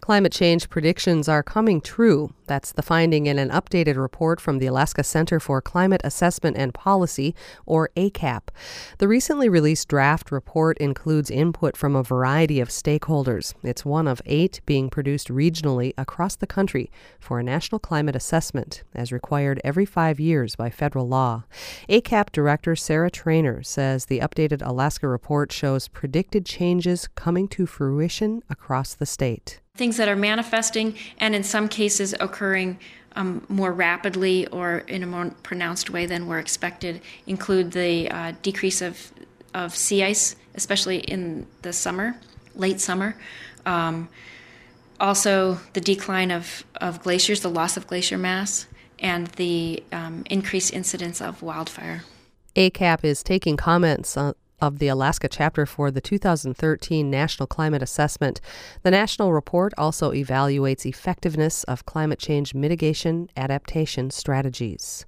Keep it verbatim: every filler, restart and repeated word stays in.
Climate change predictions are coming true. That's the finding in an updated report from the Alaska Center for Climate Assessment and Policy, or A C A P. The recently released draft report includes input from a variety of stakeholders. It's one of eight being produced regionally across the country for a national climate assessment, as required every five years by federal law. A C A P Director Sarah Trainer says the updated Alaska report shows predicted changes coming to fruition across the state. Things that are manifesting and in some cases occurring um, more rapidly or in a more pronounced way than were expected include the uh, decrease of, of sea ice, especially in the summer, late summer. Um, also, the decline of, of glaciers, the loss of glacier mass, and the um, increased incidence of wildfire. A C A P is taking comments on of the Alaska chapter for the two thousand thirteen National Climate Assessment. The national report also evaluates effectiveness of climate change mitigation adaptation strategies.